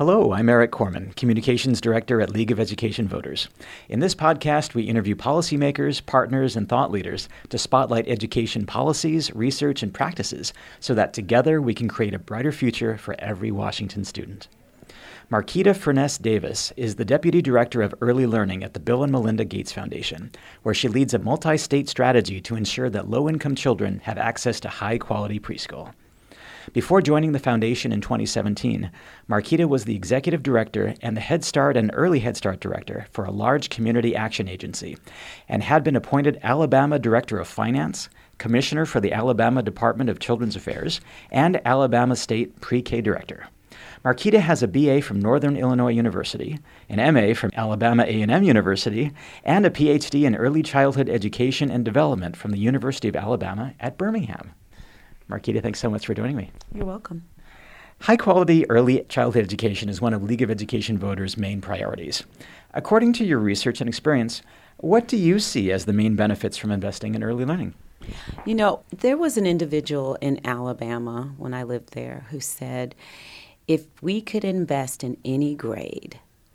Hello, I'm Eric Corman, Communications Director at League of Education Voters. In this podcast, we interview policymakers, partners, and thought leaders to spotlight education policies, research, and practices so that together we can create a brighter future for every Washington student. Marquita Furness Davis is the Deputy Director of Early Learning at the Bill and Melinda Gates Foundation, where she leads a multi-state strategy to ensure that low-income children have access to high-quality preschool. Before joining the foundation in 2017, Marquita was the executive director and the Head Start and Early Head Start director for a large community action agency and had been appointed Alabama Director of Finance, Commissioner for the Alabama Department of Children's Affairs, and Alabama State Pre-K Director. Marquita has a BA from Northern Illinois University, an MA from Alabama A&M University, and a PhD in Early Childhood Education and Development from the University of Alabama at Birmingham. Marquita, thanks so much for joining me. You're welcome. High-quality early childhood education is one of League of Education Voters' main priorities. According to your research and experience, what do you see as the main benefits from investing in early learning? You know, there was an individual in Alabama when I lived there who said, if we could invest in any grade,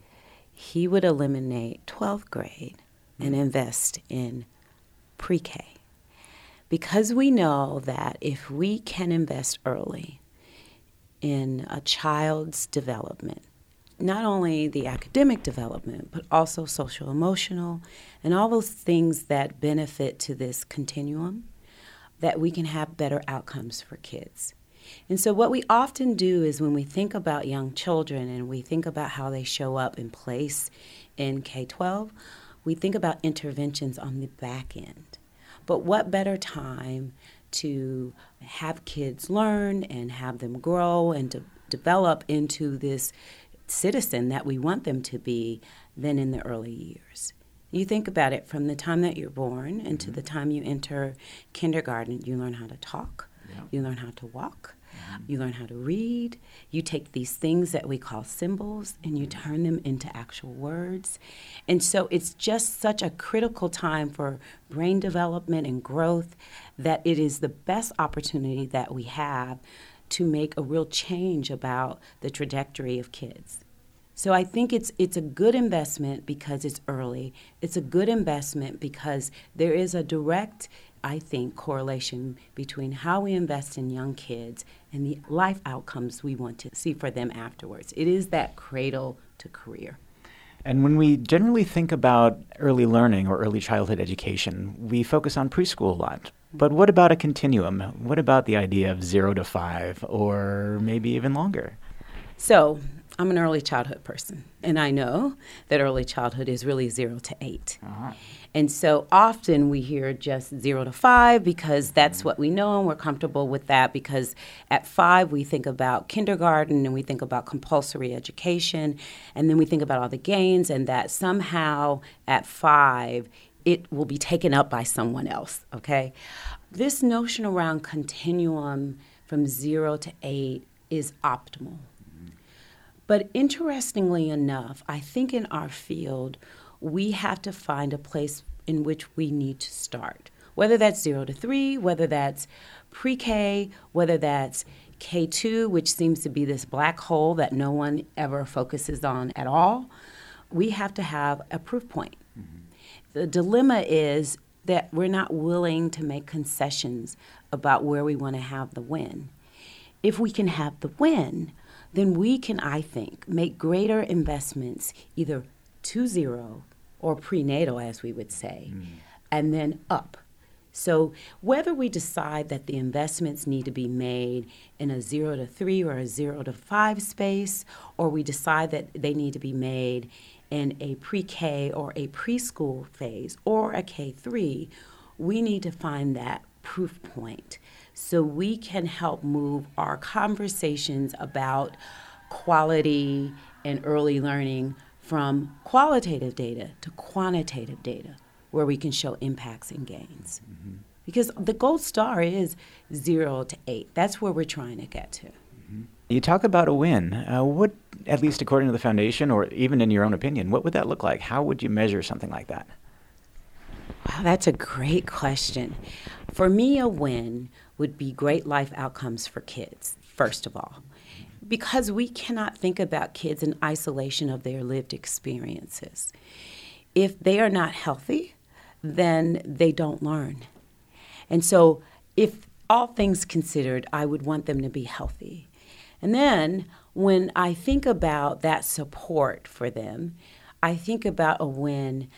he would eliminate 12th grade and invest in pre-K. Because we know that if we can invest early in a child's development, not only the academic development, but also social emotional and all those things that benefit to this continuum, that we can have better outcomes for kids. And so what we often do is when we think about young children and we think about how they show up in place in K-12, we think about interventions on the back end. But what better time to have kids learn and have them grow and to develop into this citizen that we want them to be than in the early years. You think about it, from the time that you're born and to the time you enter kindergarten, you learn how to talk, you learn how to walk, you learn how to read. You take these things that we call symbols and you turn them into actual words. And so it's just such a critical time for brain development and growth that it is the best opportunity that we have to make a real change about the trajectory of kids. So I think it's a good investment because it's early. It's a good investment because there is a direct, I think, correlation between how we invest in young kids and the life outcomes we want to see for them afterwards. It is that cradle to career. And when we generally think about early learning or early childhood education, we focus on preschool a lot. But what about a continuum? What about the idea of 0 to 5 or maybe even longer? So I'm an early childhood person, and I know that early childhood is really 0 to 8. Uh-huh. And so often we hear just 0 to 5 because that's what we know and we're comfortable with that, because at 5 we think about kindergarten and we think about compulsory education, and then we think about all the gains, and that somehow at 5 it will be taken up by someone else, okay? This notion around continuum from 0 to 8 is optimal. But interestingly enough, I think in our field, we have to find a place in which we need to start, whether that's 0 to 3, whether that's pre-K, whether that's K2, which seems to be this black hole that no one ever focuses on at all. We have to have a proof point. Mm-hmm. The dilemma is that we're not willing to make concessions about where we want to have the win. If we can have the win, then we can, I think, make greater investments either to 0 or prenatal, as we would say, and then up. So whether we decide that the investments need to be made in a 0 to 3 or a 0 to 5 space, or we decide that they need to be made in a pre-K or a preschool phase or a K3, we need to find that proof point so we can help move our conversations about quality and early learning from qualitative data to quantitative data, where we can show impacts and gains. Mm-hmm. Because the gold star is 0 to 8. That's where we're trying to get to. Mm-hmm. You talk about a win. What, at least according to the foundation, or even in your own opinion, what would that look like? How would you measure something like that? Wow, that's a great question. For me, a win would be great life outcomes for kids, first of all. Because we cannot think about kids in isolation of their lived experiences. If they are not healthy, then they don't learn. And so if all things considered, I would want them to be healthy. And then when I think about that support for them, I think about when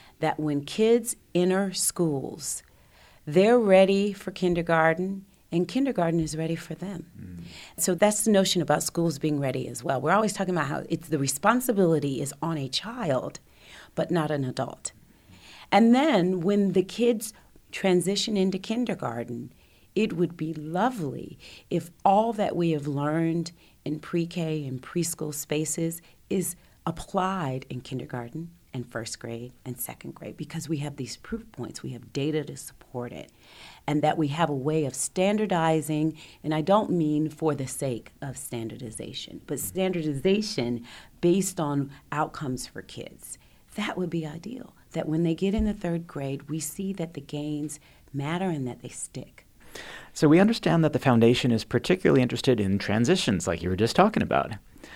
kids enter schools, they're ready for kindergarten, and kindergarten is ready for them. So that's the notion about schools being ready as well. We're always talking about how it's the responsibility is on a child, but not an adult. And then when the kids transition into kindergarten, it would be lovely if all that we have learned in pre-K and preschool spaces is applied in kindergarten and first grade and second grade, because we have these proof points, we have data to support it, and that we have a way of standardizing, and I don't mean for the sake of standardization, but standardization based on outcomes for kids. That would be ideal, that when they get in the third grade, we see that the gains matter and that they stick. So we understand that the foundation is particularly interested in transitions like you were just talking about.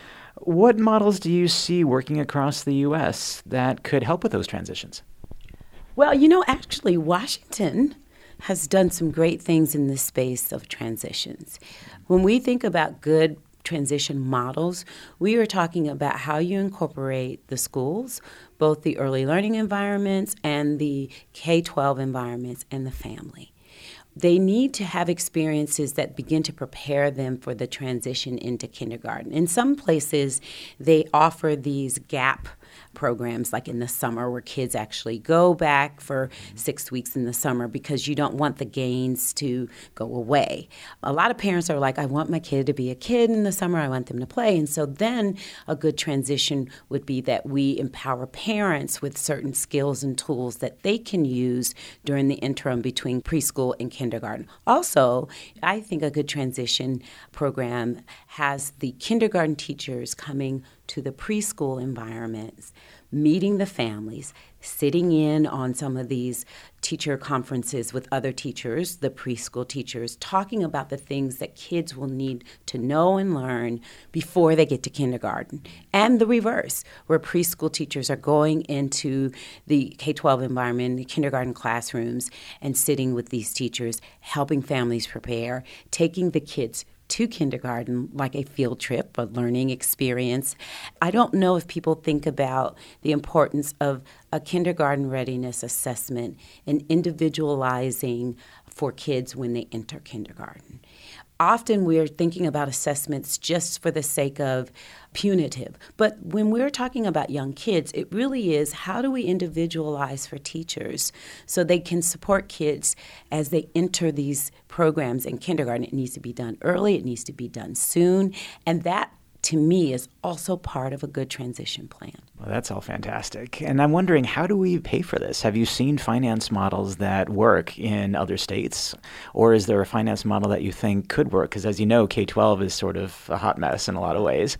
What models do you see working across the U.S. that could help with those transitions? Well, actually, Washington has done some great things in the space of transitions. When we think about good transition models, we are talking about how you incorporate the schools, both the early learning environments and the K-12 environments and the family. They need to have experiences that begin to prepare them for the transition into kindergarten. In some places, they offer these gap programs like in the summer where kids actually go back for 6 weeks in the summer because you don't want the gains to go away. A lot of parents are like, I want my kid to be a kid in the summer. I want them to play. And so then a good transition would be that we empower parents with certain skills and tools that they can use during the interim between preschool and kindergarten. Also, I think a good transition program has the kindergarten teachers coming to the preschool environments, meeting the families, sitting in on some of these teacher conferences with other teachers, the preschool teachers, talking about the things that kids will need to know and learn before they get to kindergarten. And the reverse, where preschool teachers are going into the K-12 environment, the kindergarten classrooms, and sitting with these teachers, helping families prepare, taking the kids to kindergarten like a field trip, a learning experience. I don't know if people think about the importance of a kindergarten readiness assessment and individualizing for kids when they enter kindergarten. Often we're thinking about assessments just for the sake of punitive. But when we're talking about young kids, it really is how do we individualize for teachers so they can support kids as they enter these programs in kindergarten. It needs to be done early. It needs to be done soon. And that, to me, is also part of a good transition plan. Well, that's all fantastic. And I'm wondering, how do we pay for this? Have you seen finance models that work in other states? Or is there a finance model that you think could work? Because as you know, K-12 is sort of a hot mess in a lot of ways.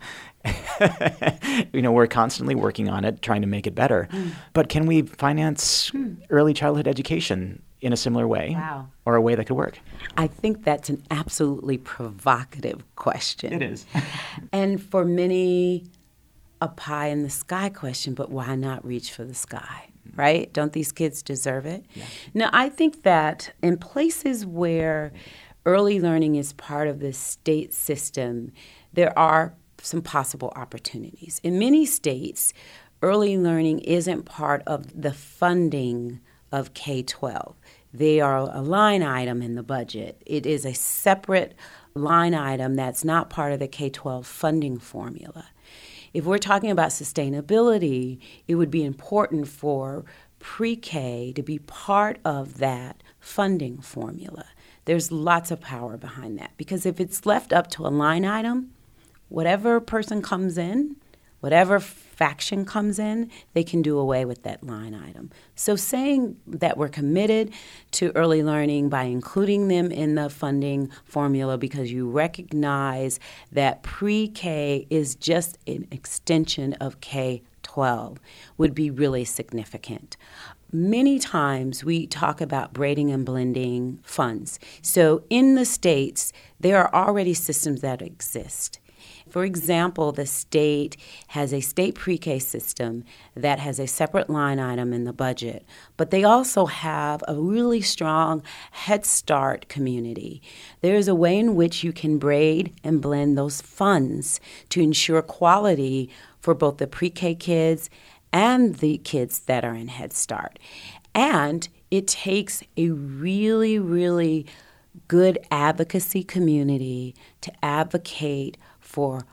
We're constantly working on it, trying to make it better. But can we finance early childhood education in a similar way? Wow. Or a way that could work? I think that's an absolutely provocative question. It is. And for many, a pie in the sky question, but why not reach for the sky, right? Don't these kids deserve it? Yeah. Now, I think that in places where early learning is part of the state system, there are some possible opportunities. In many states, early learning isn't part of the funding of K-12. They are a line item in the budget. It is a separate line item that's not part of the K-12 funding formula. If we're talking about sustainability, it would be important for pre-K to be part of that funding formula. There's lots of power behind that because if it's left up to a line item, whatever person comes in, whatever faction comes in, they can do away with that line item. So saying that we're committed to early learning by including them in the funding formula because you recognize that pre-K is just an extension of K-12 would be really significant. Many times we talk about braiding and blending funds. So in the states, there are already systems that exist. For example, the state has a state pre-K system that has a separate line item in the budget, but they also have a really strong Head Start community. There is a way in which you can braid and blend those funds to ensure quality for both the pre-K kids and the kids that are in Head Start. And it takes a really, really good advocacy community to advocate for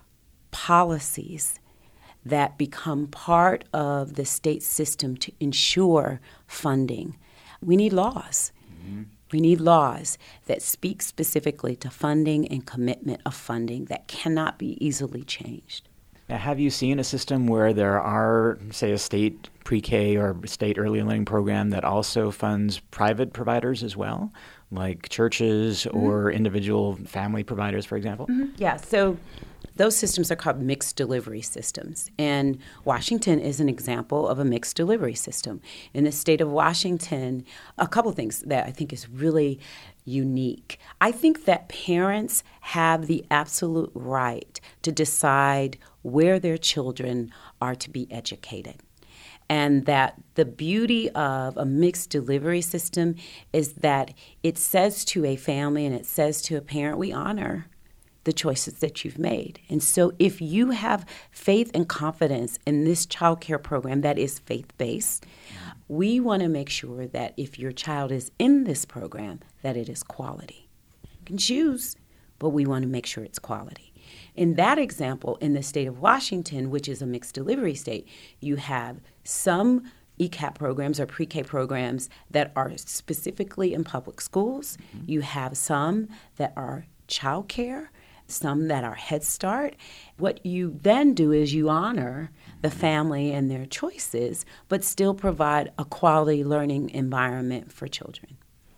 policies that become part of the state system to ensure funding. We need laws. Mm-hmm. We need laws that speak specifically to funding and commitment of funding that cannot be easily changed. Now, have you seen a system where there are, say, a state pre-K or state early learning program that also funds private providers as well, like churches or individual family providers, for example? Mm-hmm. Yeah, so those systems are called mixed delivery systems. And Washington is an example of a mixed delivery system. In the state of Washington, a couple things that I think is really unique. I think that parents have the absolute right to decide where their children are to be educated. And that the beauty of a mixed delivery system is that it says to a family and it says to a parent, we honor the choices that you've made. And so if you have faith and confidence in this child care program that is faith-based, we want to make sure that if your child is in this program, that it is quality. You can choose, but we want to make sure it's quality. In that example, in the state of Washington, which is a mixed delivery state, you have some ECAP programs or pre-K programs that are specifically in public schools. Mm-hmm. You have some that are child care, some that are Head Start. What you then do is you honor the family and their choices, but still provide a quality learning environment for children.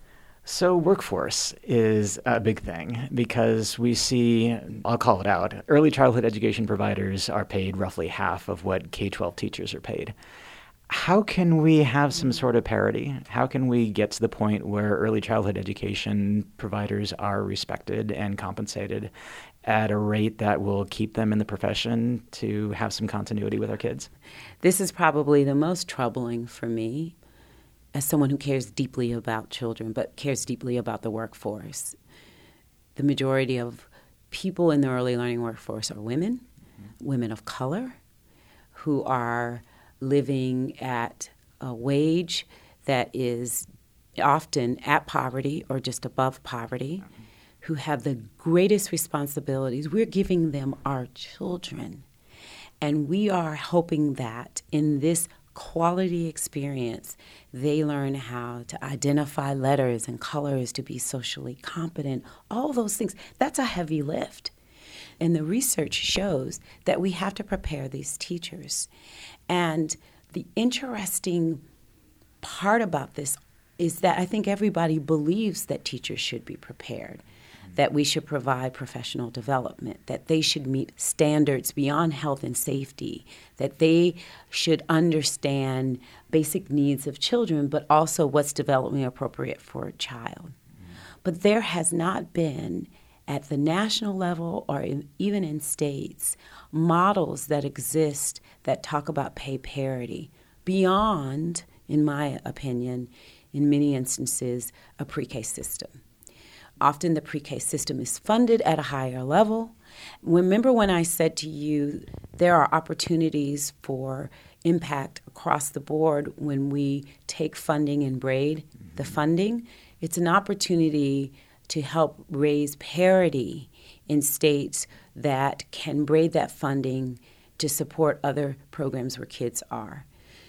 So workforce is a big thing because we see, I'll call it out, early childhood education providers are paid roughly half of what K-12 teachers are paid. How can we have some sort of parity? How can we get to the point where early childhood education providers are respected and compensated at a rate that will keep them in the profession to have some continuity with our kids? This is probably the most troubling for me as someone who cares deeply about children, but cares deeply about the workforce. The majority of people in the early learning workforce are women, women of color, who are living at a wage that is often at poverty or just above poverty, who have the greatest responsibilities. We're giving them our children. And we are hoping that in this quality experience, they learn how to identify letters and colors, to be socially competent, all those things. That's a heavy lift. And the research shows that we have to prepare these teachers. And the interesting part about this is that I think everybody believes that teachers should be prepared, that we should provide professional development, that they should meet standards beyond health and safety, that they should understand basic needs of children, but also what's developmentally appropriate for a child. But there has not been, at the national level or even in states, models that exist that talk about pay parity beyond, in my opinion, in many instances, a pre-K system. Often the pre-K system is funded at a higher level. Remember when I said to you there are opportunities for impact across the board when we take funding and braid the funding? It's an opportunity to help raise parity in states that can braid that funding to support other programs where kids are.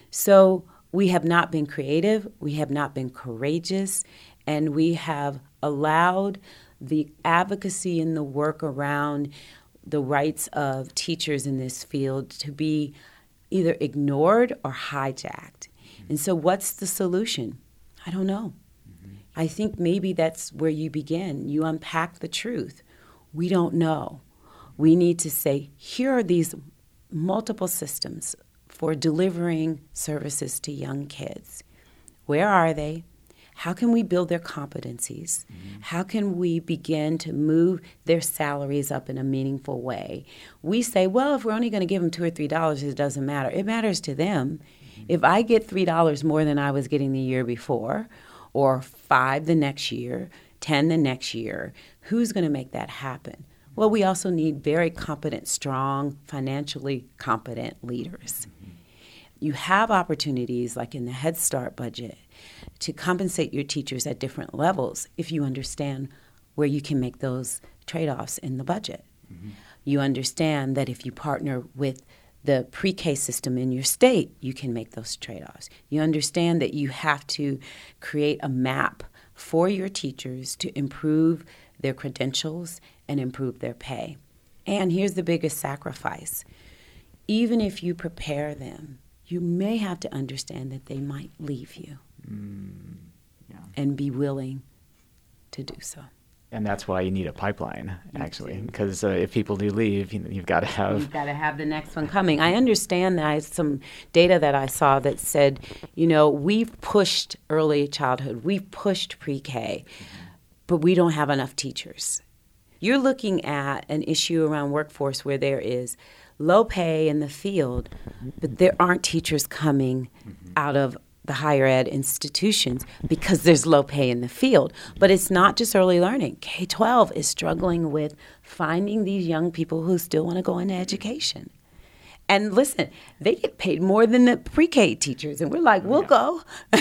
So we have not been creative, we have not been courageous, and we have allowed the advocacy and the work around the rights of teachers in this field to be either ignored or hijacked. And so what's the solution? I don't know. I think maybe that's where you begin. You unpack the truth. We don't know. We need to say, here are these multiple systems for delivering services to young kids. Where are they? How can we build their competencies? How can we begin to move their salaries up in a meaningful way? We say, well, if we're only going to give them $2 or $3, it doesn't matter. It matters to them. If I get $3 more than I was getting the year before, or $5 the next year, $10 the next year, who's going to make that happen? Well, we also need very competent, strong, financially competent leaders. You have opportunities, like in the Head Start budget, to compensate your teachers at different levels if you understand where you can make those trade-offs in the budget. You understand that if you partner with the pre-K system in your state, you can make those trade-offs. You understand that you have to create a map for your teachers to improve their credentials and improve their pay. And here's the biggest sacrifice. Even if you prepare them, you may have to understand that they might leave you and be willing to do so. And that's why you need a pipeline, actually, because if people do leave, you've got to have the next one coming. I understand that I had some data that I saw that said, we've pushed early childhood, we've pushed pre-K, but we don't have enough teachers. You're looking at an issue around workforce where there is low pay in the field, but there aren't teachers coming out of the higher ed institutions because there's low pay in the field. But it's not just early learning. K-12 is struggling with finding these young people who still want to go into education. And listen, they get paid more than the pre-K teachers, and we're like, we'll go.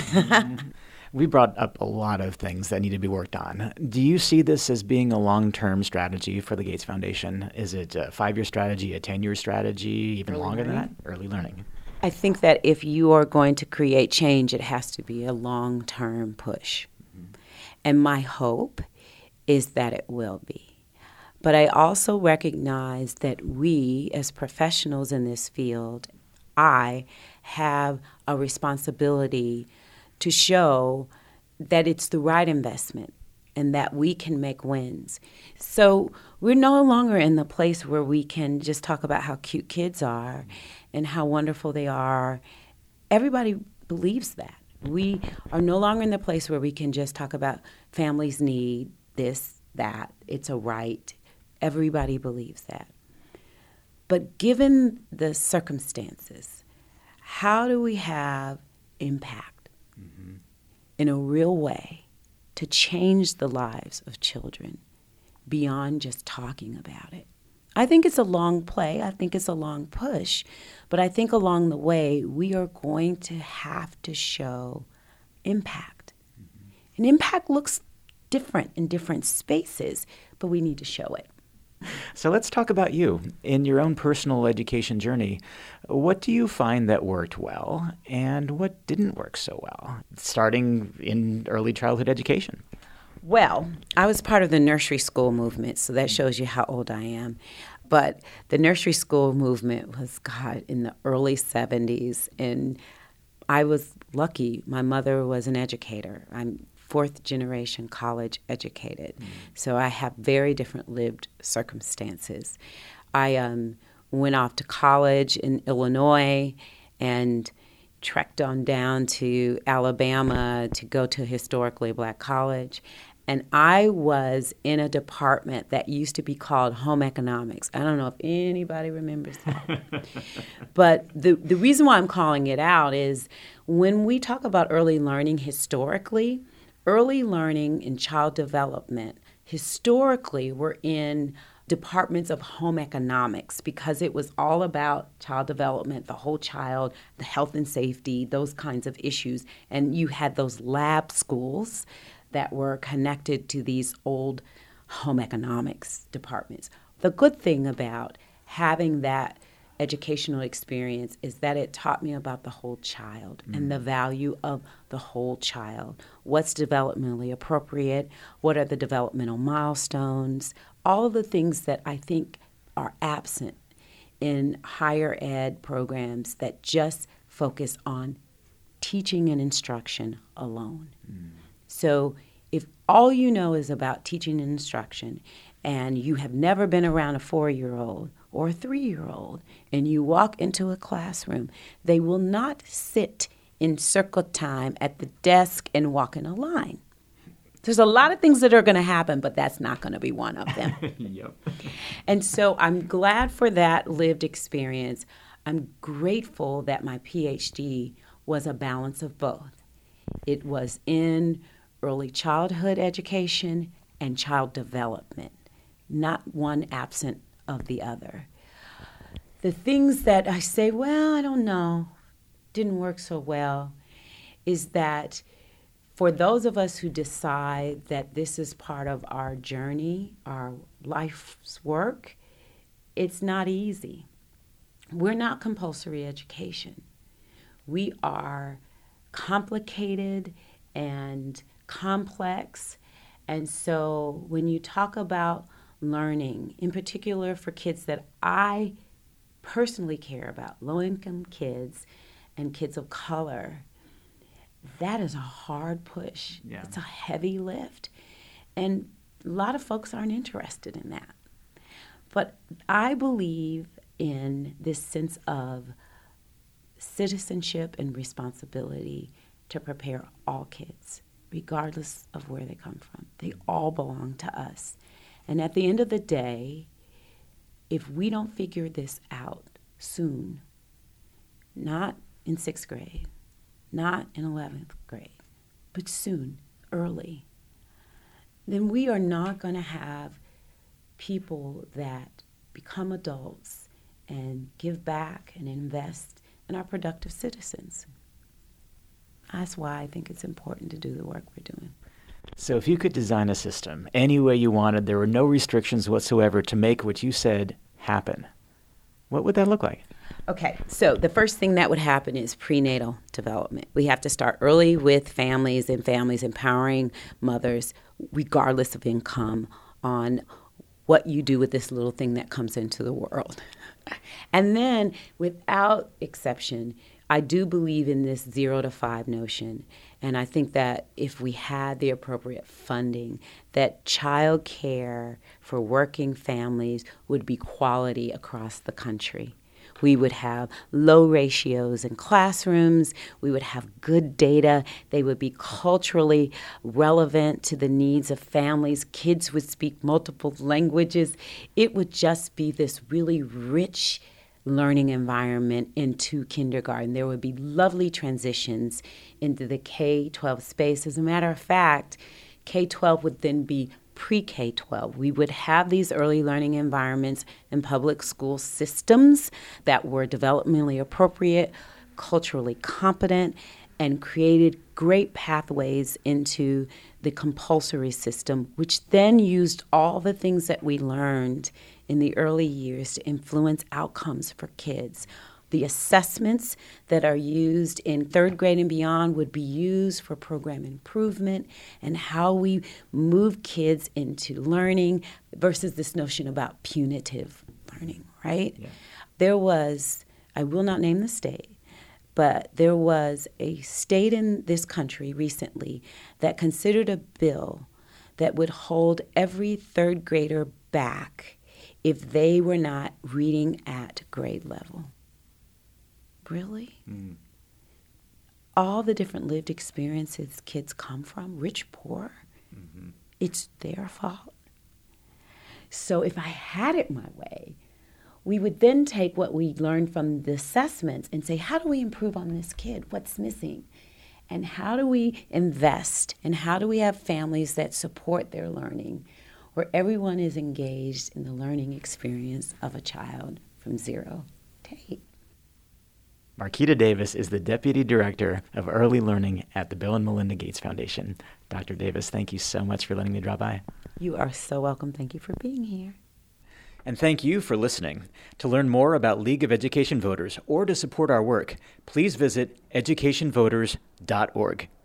We brought up a lot of things that need to be worked on. Do you see this as being a long-term strategy for the Gates Foundation? Is it a 5-year strategy, a 10-year strategy, even longer than that? Early learning. I think that if you are going to create change, it has to be a long-term push. And my hope is that it will be. But I also recognize that we, as professionals in this field, I have a responsibility to show that it's the right investment and that we can make wins. So we're no longer in the place where we can just talk about how cute kids are and how wonderful they are. Everybody believes that. We are no longer in the place where we can just talk about families need this, that, it's a right. Everybody believes that. But given the circumstances, how do we have impact in a real way to change the lives of children beyond just talking about it? I think it's a long play. I think it's a long push. But I think along the way, we are going to have to show impact. And impact looks different in different spaces, but we need to show it. So let's talk about you. In your own personal education journey, what do you find that worked well and what didn't work so well, starting in early childhood education? Well, I was part of the nursery school movement, so that shows you how old I am. But the nursery school movement was, in the early 70s, and I was lucky. My mother was an educator. I'm fourth generation college educated. So I have very different lived circumstances. I went off to college in Illinois and trekked on down to Alabama to go to a historically black college. And I was in a department that used to be called home economics. I don't know if anybody remembers that. But the reason why I'm calling it out is when we talk about early learning historically, early learning in child development historically were in departments of home economics because it was all about child development, the whole child, the health and safety, those kinds of issues. And you had those lab schools that were connected to these old home economics departments. The good thing about having that educational experience is that it taught me about the whole child and the value of the whole child. What's developmentally appropriate? What are the developmental milestones? All of the things that I think are absent in higher ed programs that just focus on teaching and instruction alone. So if all you know is about teaching and instruction and you have never been around a 4-year-old or a 3-year-old and you walk into a classroom, they will not sit in circle time at the desk and walk in a line. There's a lot of things that are going to happen, but that's not going to be one of them. Yep. And so I'm glad for that lived experience. I'm grateful that my PhD was a balance of both. It was in early childhood education and child development, not one absent of the other. The things that I say, well, I don't know, didn't work so well, is that for those of us who decide that this is part of our journey, our life's work, it's not easy. We're not compulsory education. We are complicated and complex. And so when you talk about learning, in particular for kids that I personally care about, low-income kids and kids of color, that is a hard push. Yeah. It's a heavy lift. And a lot of folks aren't interested in that. But I believe in this sense of citizenship and responsibility to prepare all kids, regardless of where they come from. They all belong to us. And at the end of the day, if we don't figure this out soon, not in 6th grade, not in 11th grade, but soon, early, then we are not going to have people that become adults and give back and invest and are productive citizens. That's why I think it's important to do the work we're doing. So if you could design a system any way you wanted, there were no restrictions whatsoever to make what you said happen, what would that look like? Okay, so the first thing that would happen is prenatal development. We have to start early with families and families empowering mothers, regardless of income, on what you do with this little thing that comes into the world. And then, without exception, I do believe in this 0 to 5 notion. And I think that if we had the appropriate funding, that child care for working families would be quality across the country. We would have low ratios in classrooms. We would have good data. They would be culturally relevant to the needs of families. Kids would speak multiple languages. It would just be this really rich learning environment into kindergarten. There would be lovely transitions into the K-12 space. As a matter of fact, K-12 would then be pre-K-12. We would have these early learning environments in public school systems that were developmentally appropriate, culturally competent, and created great pathways into the compulsory system, which then used all the things that we learned in the early years to influence outcomes for kids. The assessments that are used in 3rd grade and beyond would be used for program improvement and how we move kids into learning versus this notion about punitive learning, right? Yeah. There was, I will not name the state, but there was a state in this country recently that considered a bill that would hold every 3rd grader back if they were not reading at grade level. Really? Mm. All the different lived experiences kids come from, rich, poor, it's their fault. So if I had it my way, we would then take what we learned from the assessments and say, how do we improve on this kid? What's missing? And how do we invest? And how do we have families that support their learning, where everyone is engaged in the learning experience of a child from 0 to 8? Marquita Davis is the Deputy Director of Early Learning at the Bill and Melinda Gates Foundation. Dr. Davis, thank you so much for letting me drop by. You are so welcome. Thank you for being here. And thank you for listening. To learn more about League of Education Voters or to support our work, please visit educationvoters.org.